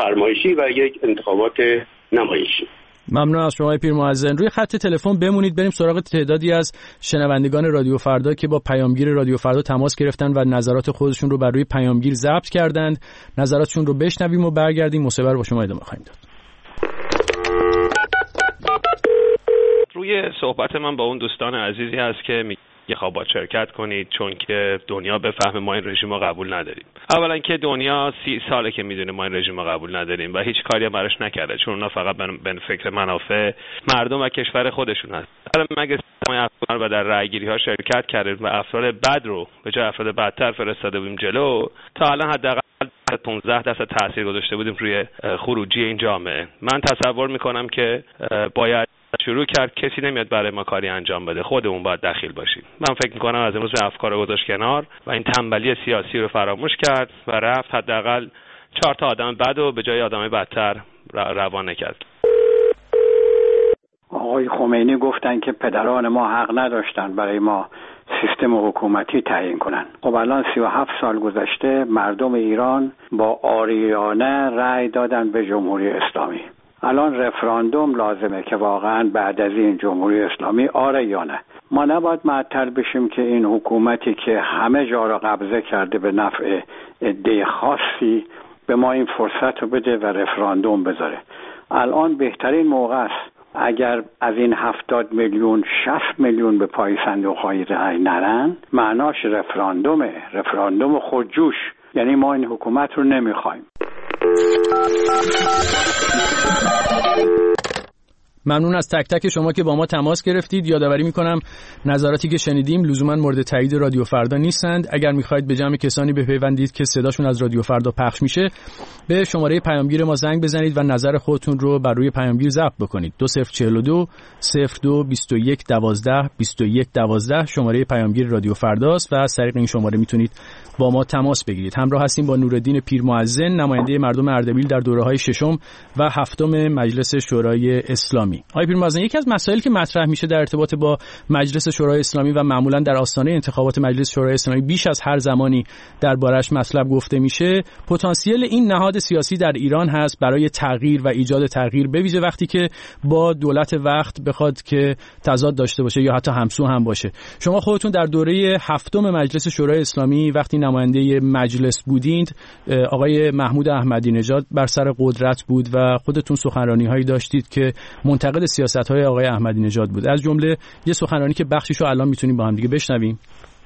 فرمایشی و یک انتخابات نمایشی. ممنون از شما پیرمعظم. روی خط تلفن بمونید، بریم سراغ تعدادی از شنوندگان رادیو فردا که با پیامگیر رادیو فردا تماس گرفتن و نظرات خودشون رو بر روی پیامگیر ضبط کردند. نظراتشون رو بشنویم و برگردیم مصور با شما ادامه خواهیم داد. روی صحبت من با اون دوستان عزیزی هست که یه خواب شرکت کنید چون که دنیا بفهمه ما این رژیم رو قبول نداریم. اولا که دنیا 30 ساله که میدونه ما این رژیم رو قبول نداریم و هیچ کاری هم براش نکرده، چون اونا فقط به فکر منافع مردم و کشور خودشون هست. حالا مگه ما افغان و در رأیگیری ها شرکت کردیم و افراد بد رو به جای افراد بدتر فرستاده بودیم جلو، تا الان حداقل 15% تاثیر گذاشته بودیم روی خروجی این جامعه. من تصور میکنم که باید شروع کرد، کسی نمیاد برای ما کاری انجام بده، خودمون باید دخیل باشیم. من فکر میکنم از امروز افکار رو گذاشت کنار و این تنبلی سیاسی رو فراموش کرد و رفت حداقل 4 تا آدم بد و به جای آدم بدتر روانه کرد. آقای خمینی گفتن که پدران ما حق نداشتن برای ما سیستم حکومتی تعیین کنن. خب الان 37 سال گذشته، مردم ایران با عاریانه رأی دادن به جمهوری اسلامی. الان رفراندوم لازمه که واقعا بعد از این جمهوری اسلامی آره یا نه. ما نباید معطل بشیم که این حکومتی که همه جا را قبضه کرده به نفع عده خاصی به ما این فرصت رو بده و رفراندوم بذاره. الان بهترین موقع است. اگر از این 70 میلیون 60 میلیون به پای صندوق‌های رأی نرن، معناش رفراندوم خودجوش، یعنی ما این حکومت رو نمیخوایم. ممنون از تک تک شما که با ما تماس گرفتید. یادآوری میکنم نظراتی که شنیدیم لزوما مورد تایید رادیو فردا نیستند. اگر میخواید به جمع کسانی بپیوندید که صداشون از رادیو فردا پخش میشه، به شماره پیامگیر ما زنگ بزنید و نظر خودتون رو بر روی پیامگیر ضبط بکنید. 2042 02 21 12 21 12 شماره پیامگیر رادیو فرداست و از طریق این شماره میتونید با ما تماس بگیرید. همراه هستیم با نورالدین پیرمعظم، نماینده مردم اردبیل در دوره‌های 6 و 7 مجلس شورای اسلامی. آقای پیرمعظم، یکی از مسائلی که مطرح میشه در ارتباط با مجلس شورای اسلامی و معمولا در آستانه انتخابات مجلس شورای اسلامی بیش از هر زمانی دربارش مطلب گفته میشه، پتانسیل این نهاد سیاسی در ایران هست برای تغییر و ایجاد تغییر، به ویژه وقتی که با دولت وقت بخواد که تضاد داشته باشه یا حتی همسو هم باشه. شما خودتون در دوره 7 مجلس شورای اسلامی وقتی نماینده مجلس بودید، آقای محمود احمدی نژاد بر سر قدرت بود و خودتون سخنرانی‌هایی داشتید که منتقد سیاست‌های آقای احمدی نژاد بود. از جمله یه سخنرانی که بخشیشو الان میتونیم با هم دیگه بشنویم.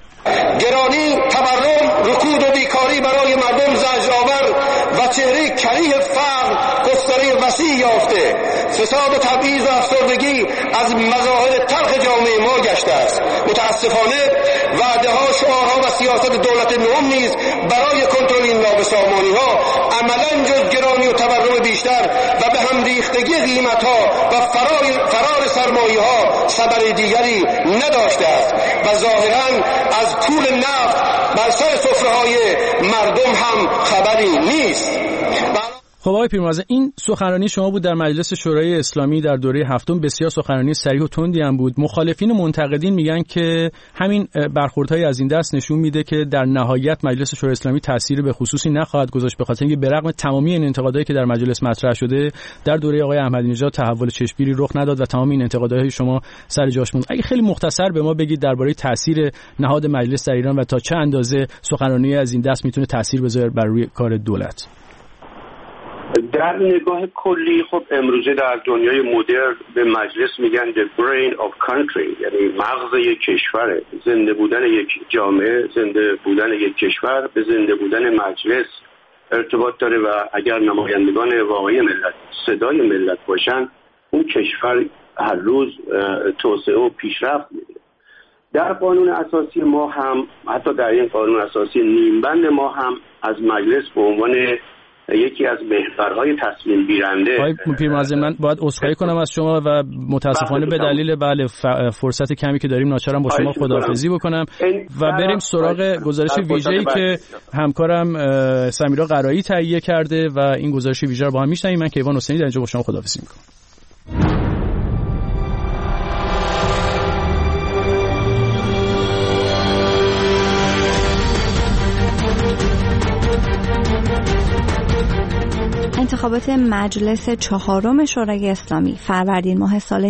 گرانی، تورم، رکود و بیکاری برای مردم زجرآور و چهره کریه فقر گستره وسیع یافته. فساد و تبعیض و افسردگی از مظاهر تلخ جامعه ما گشته است. متاسفانه وعده‌ها، شعارها و سیاست دولت نوین نیز برای کنترل این نابسامانی‌ها عملاً جز گرانی و تورم بیشتر و به هم ریختگی قیمت‌ها و فرار سرمایه‌ها سبب دیگری نداشته است و ظاهراً از طول نفت بر سر سفره‌های مردم هم خبری نیست. خب آقای پیرمعظم، این سخنرانی شما بود در مجلس شورای اسلامی در دوره 7. بسیار سخنرانی صریح و تندی هم بود. مخالفین و منتقدین میگن که همین برخوردهای از این دست نشون میده که در نهایت مجلس شورای اسلامی تأثیر به خصوصی نخواهد گذاشت، به خاطر اینکه برغم تمامی این انتقادایی که در مجلس مطرح شده در دوره آقای احمدی نژاد تحول چشمگیری رخ نداد و تمام این انتقادهای شما سر جاش موند. اگه خیلی مختصر به ما بگید درباره تأثیر نهاد مجلس در ایران و تا چه اندازه سخنرانی از این دست میتونه تأثیر بذاره بر روی کار دولت. در نگاه کلی خب امروزه در دنیای مدرن به مجلس میگن the brain of country، یعنی مغز یک کشور. زنده بودن یک جامعه، زنده بودن یک کشور به زنده بودن مجلس ارتباط داره و اگر نمایندگان واقعی ملت صدای ملت باشن، اون کشور هر روز توسعه و پیشرفت می‌کنه. در قانون اساسی ما هم، حتی در این قانون اساسی نیمبند ما هم از مجلس به عنوان یکی از محورهای تصمیم گیرنده. آقای پیرمعظم، من باید عذرخواهی کنم از شما و متاسفانه به دلیل فرصت کمی که داریم ناچارم با شما خداحافظی بکنم و بریم سراغ گزارش ویژه‌ای که همکارم سمیرا قرایی تهیه کرده و این گزارش ویژه رو با هم میشنویم. من کیوان حسینی در اینجا با شما خداحافظی میکنم. انتخابات مجلس چهارم شورای اسلامی فروردین ماه سال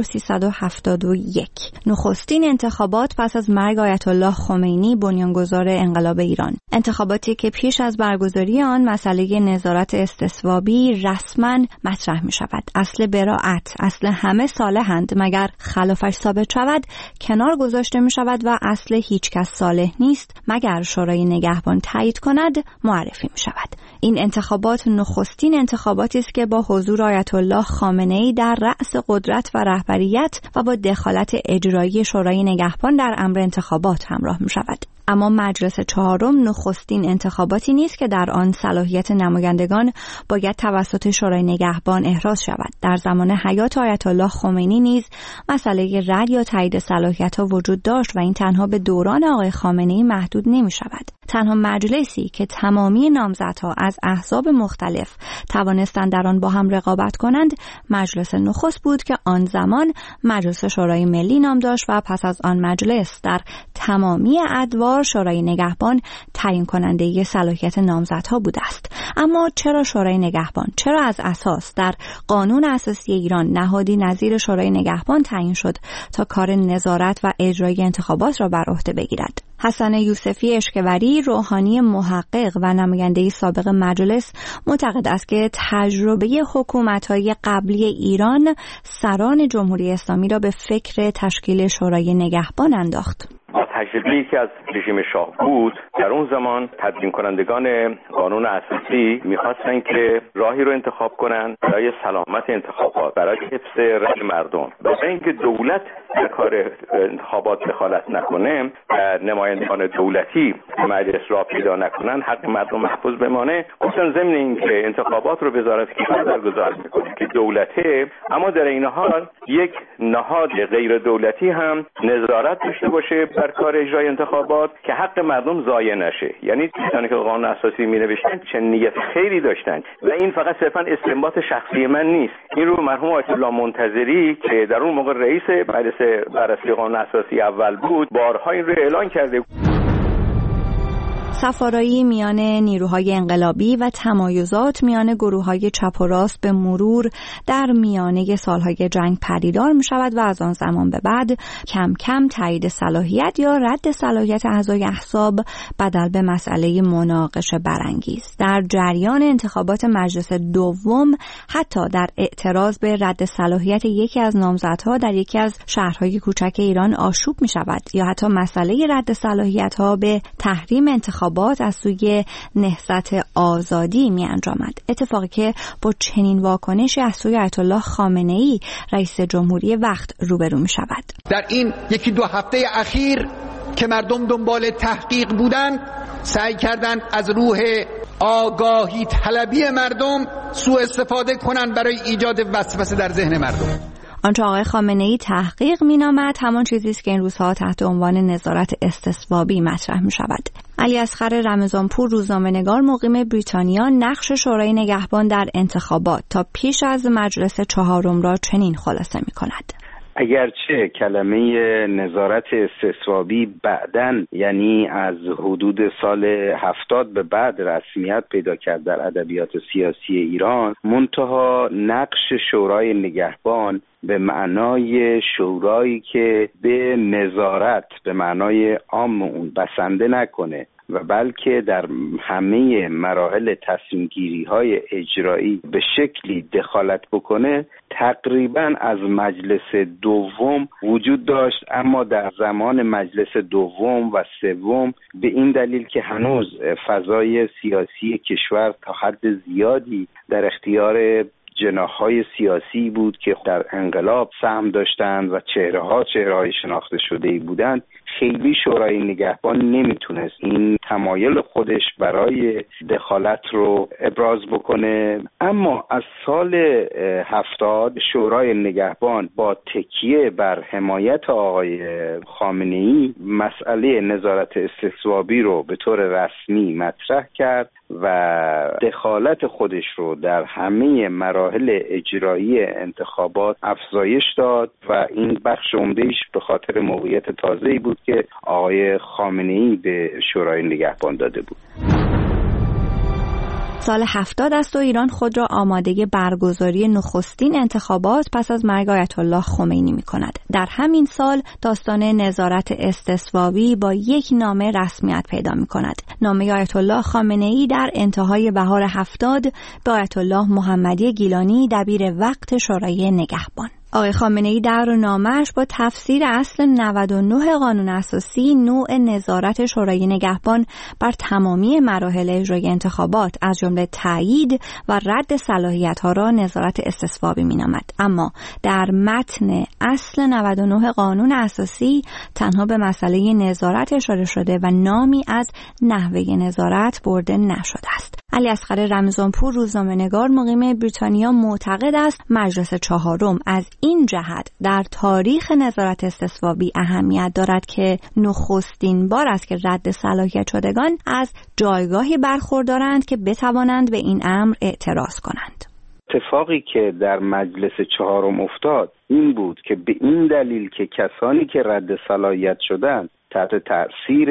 1371 نخستین انتخابات پس از مرگ آیت الله خمینی بنیانگذار انقلاب ایران. انتخاباتی که پیش از برگزاری آن مسئله نظارت استصوابی رسما مطرح می شود. اصل براءت، اصل همه صالحند مگر خلافش ثابت شود کنار گذاشته می شود و اصل هیچ کس صالح نیست مگر شورای نگهبان تایید کند معرفی می شود. این انتخابات نخستین انتخاباتی است که با حضور آیت الله خامنه‌ای در رأس قدرت و رهبریت و با دخالت اجرایی شورای نگهبان در امر انتخابات همراه می شود. اما مجلس چهارم نخستین انتخاباتی نیست که در آن صلاحیت نمایندگان باید توسط شورای نگهبان احراز شود. در زمان حیات آیت الله خمینی نیز مسئله رد یا تایید صلاحیت‌ها وجود داشت و این تنها به دوران آقای خامنه‌ای محدود نمی شود. تنها مجلسی که تمامی نامزدها از احزاب مختلف توانستند در آن با هم رقابت کنند مجلس نخست بود که آن زمان مجلس شورای ملی نام داشت و پس از آن مجلس در تمامی ادوار شورای نگهبان تعیین کننده صلاحیت نامزدها بوده است. اما چرا شورای نگهبان؟ چرا از اساس در قانون اساسی ایران نهادی نظیر شورای نگهبان تعیین شد تا کار نظارت و اجرای انتخابات را بر عهده بگیرد؟ حسن یوسفی اشکوری، روحانی محقق و نماینده سابق مجلس، معتقد است که تجربه حکومت‌های قبلی ایران سران جمهوری اسلامی را به فکر تشکیل شورای نگهبان انداخت. تجربه‌ای که از رژیم شاه بود، در اون زمان تدوین کنندگان قانون اساسی می‌خواستن که راهی رو انتخاب کنن برای سلامت انتخابات، برای حفظ رأی مردم، برای اینکه دولت در کار انتخابات دخالت نکنه و نمایندگان دولتی مجلس را پیدا نکنن، حق مردم محفوظ بمانه. گفتن ضمن اینکه انتخابات رو وزارت کشور برگزار می‌کنه که دولته، اما در این حال یک نهاد غیر دولتی هم نظارت داشته باشه بر کار اجرای انتخابات که حق مردم ضایع نشه. یعنی کسانی که قانون اساسی می‌نوشتن چه نیت خیری داشتن و این فقط صرفاً استنباط شخصی من نیست. این رو مرحوم آیت الله منتظری که در اون موقع رئیس مجلس بررسی قانون اساسی اول بود بارها این رو اعلان کرده. سفارایی میان نیروهای انقلابی و تمایزات میان گروه‌های چپ و راست به مرور در میانه سالهای جنگ پدیدار می شود و از آن زمان به بعد کم کم تایید صلاحیت یا رد صلاحیت اعضای احزاب بدل به مسئله مناقشه برانگیز. در جریان انتخابات مجلس دوم حتی در اعتراض به رد صلاحیت یکی از نامزدها در یکی از شهرهای کوچک ایران آشوب می شود یا حتی مسئله رد صلاحیت‌ها به تحریم انتخابات از سوی نهضت آزادی می انجامد. اتفاقی که با چنین واکنشی از سوی آیت الله خامنه‌ای رئیس جمهوری وقت روبرو می شود. در این یکی دو هفته اخیر که مردم دنبال تحقیق بودن، سعی کردن از روح آگاهی طلبی مردم سوء استفاده کنن برای ایجاد وسوسه در ذهن مردم. آنچه آقای خامنه‌ای تحقیق می‌نامد همان چیزی است که این روزها تحت عنوان نظارت استصوابی مطرح می‌شود. علی اصغر رمضانپور، روزنامه‌نگار مقیم بریتانیا، نقش شورای نگهبان در انتخابات تا پیش از مجلس چهارم را چنین خلاصه می‌کند. اگرچه کلمه نظارت استصوابی بعداً یعنی از حدود سال 70 به بعد رسمیت پیدا کرد در ادبیات سیاسی ایران، منتها نقش شورای نگهبان به معنای شورایی که به نظارت به معنای عام اون بسنده نکنه و بلکه در همه مراحل تصمیم گیری های اجرایی به شکلی دخالت بکنه، تقریبا از مجلس دوم وجود داشت. اما در زمان مجلس دوم و سوم به این دلیل که هنوز فضای سیاسی کشور تا حد زیادی در اختیار جناح‌های سیاسی بود که در انقلاب سهم داشتند و چهره‌های شناخته شده‌ای بودند، خیلی شورای نگهبان نمیتونست این تمایل خودش برای دخالت رو ابراز بکنه. اما از سال 70 شورای نگهبان با تکیه بر حمایت آقای خامنه‌ای مسئله نظارت استصوابی رو به طور رسمی مطرح کرد و دخالت خودش رو در همه مراحل اجرایی انتخابات افزایش داد و این بخش عمده‌ایش به خاطر موقعیت تازه‌ای بود که آقای خامنه‌ای به شورای نگهبان داده بود. سال 70 است و ایران خود را آماده برگزاری نخستین انتخابات پس از مرگ آیت الله خمینی می‌کند. در همین سال داستان نظارت استصوابی با یک نامه رسمیت پیدا می‌کند. نامه آیت الله خامنه‌ای در انتهای بهار 70 به آیت الله محمدی گیلانی دبیر وقت شورای نگهبان. آقای خامنه‌ای در نامه‌اش با تفسیر اصل 99 قانون اساسی نوع نظارت شورای نگهبان بر تمامی مراحل اجرای انتخابات از جمله تایید و رد صلاحیت‌ها را نظارت استصوابی می‌نامد. اما در متن اصل 99 قانون اساسی تنها به مسئله نظارت اشاره شده و نامی از نحوه نظارت برده نشده است. علی اصغر رمضانپور روزنامه‌نگار مقیم بریتانیا معتقد است مجلس چهارم از این جهت در تاریخ نظارت استصوابی اهمیت دارد که نخستین بار است که رد صلاحیت شدگان از جایگاهی برخوردارند که بتوانند به این امر اعتراض کنند. اتفاقی که در مجلس چهارم افتاد این بود که به این دلیل که کسانی که رد صلاحیت شدند تحت تأثیر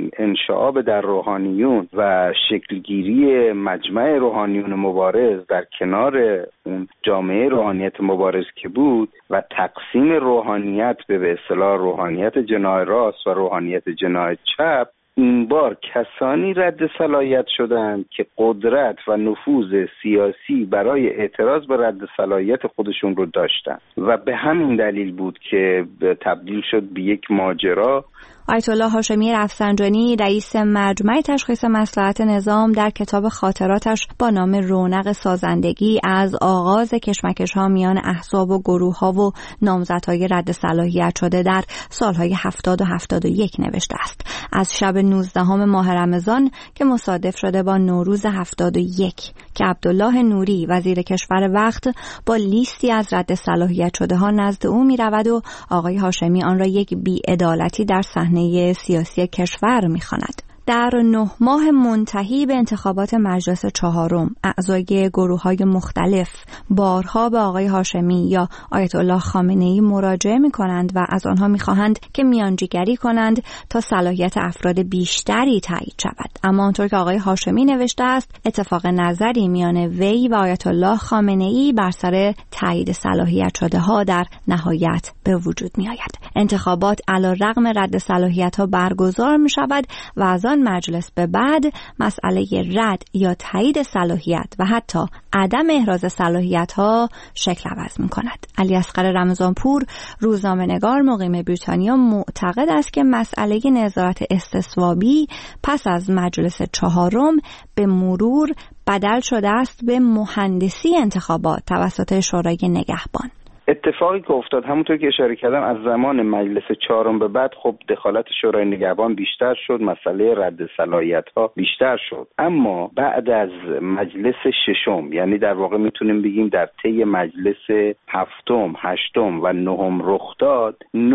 انشعاب در روحانیون و شکلگیری مجمع روحانیون مبارز در کنار اون جامعه روحانیت مبارز که بود و تقسیم روحانیت به اصطلاح روحانیت جناح راست و روحانیت جناح چپ، این بار کسانی رد صلاحیت شدند که قدرت و نفوذ سیاسی برای اعتراض به رد صلاحیت خودشون رو داشتند و به همین دلیل بود که تبدیل شد به یک ماجرا. آیت الله هاشمی رفسنجانی رئیس مجمع تشخیص مصلحت نظام در کتاب خاطراتش با نام رونق سازندگی از آغاز کشمکش‌ها میان احزاب و گروه‌ها و نامزدهای رد صلاحیت شده در سالهای 70 و 71 نوشته است. از شب 19 ماه رمضان که مصادف شده با نوروز 71 که عبدالله نوری وزیر کشور وقت با لیستی از رد صلاحیت شده ها نزد او می رود و آقای هاشمی آن را یک بی‌عدالتی در صحنه سیاسی کشور می خواند. در 9 ماه منتهی به انتخابات مجلس چهارم اعضای گروه‌های مختلف بارها به آقای هاشمی یا آیت الله خامنه‌ای مراجعه می‌کنند و از آنها می‌خواهند که میانجیگری کنند تا صلاحیت افراد بیشتری تایید شود. اما آنطور که آقای هاشمی نوشته است اتفاق نظری میان وی و آیت الله خامنه‌ای بر سر تایید صلاحیت شده‌ها در نهایت به وجود می‌آید. انتخابات علی‌رغم رد صلاحیت‌ها برگزار می‌شود و از آن مجلس به بعد مسئله رد یا تایید صلاحیت و حتی عدم احراز صلاحیت ها شکل عوض می کند. علی اصغر رمضانپور روزنامه‌نگار مقیم بریتانیا معتقد است که مسئله نظارت استصوابی پس از مجلس چهارم به مرور بدل شده است به مهندسی انتخابات توسط شورای نگهبان. اتفاقی که افتاد همونطور که اشاره کردم از زمان مجلس چهارم به بعد خب دخالت شورای نگهبان بیشتر شد، مسئله رد صلاحیت ها بیشتر شد. اما بعد از مجلس ششم، یعنی در واقع میتونیم بگیم در طی مجلس هفتم، هشتم و نهم رخ داد،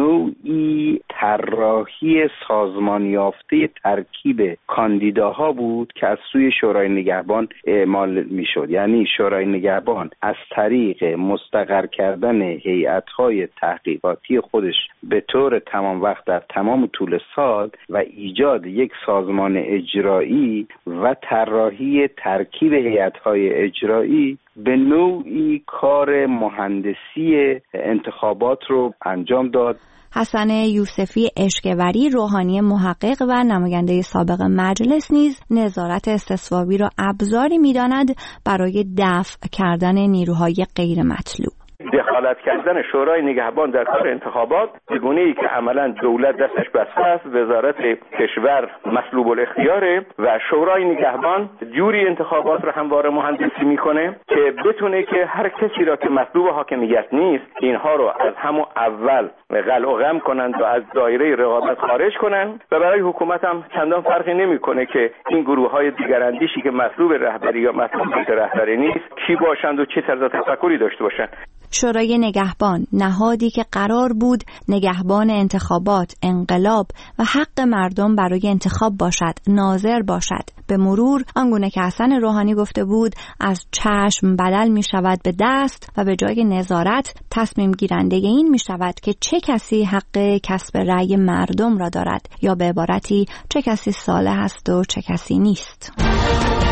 نوعی طراحی سازمان یافته ترکیب کاندیداها بود که از سوی شورای نگهبان اعمال میشد. یعنی شورای نگهبان از طریق مستقر کردن هیئت‌های تحقیقاتی خودش به طور تمام وقت در تمام طول سال و ایجاد یک سازمان اجرایی و طراحی ترکیب هیئت‌های اجرایی به نوعی کار مهندسی انتخابات رو انجام داد. حسن یوسفی اشکوری روحانی محقق و نماینده سابق مجلس نیز نظارت استصوابی را ابزاری می‌داند برای دفع کردن نیروهای غیر مطلوب. دخالت کردن شورای نگهبان در کار انتخابات به گونه‌ای که عملاً دولت دستش بسته است، وزارت کشور مسلوب الاختیاره و شورای نگهبان جوری انتخابات را همواره مهندسی میکنه که بتونه که هر کسی را که مسلوب حاکمیت نیست اینها رو از همون اول قلع و غم کنند و از دایره رقابت خارج کنند و برای حکومت هم چندان فرقی نمیکنه که این گروه‌های دیگراندیشی که مسلوب رهبری یا مسلوب رهبری نیست کی باشند و چه طرز تفکری داشته باشند. شورای نگهبان نهادی که قرار بود نگهبان انتخابات، انقلاب و حق مردم برای انتخاب باشد، ناظر باشد، به مرور آنگونه که حسن روحانی گفته بود از چشم بدل می شود به دست و به جای نظارت تصمیم گیرنده این می شود که چه کسی حق کسب رأی مردم را دارد یا به عبارتی چه کسی صالح است و چه کسی نیست.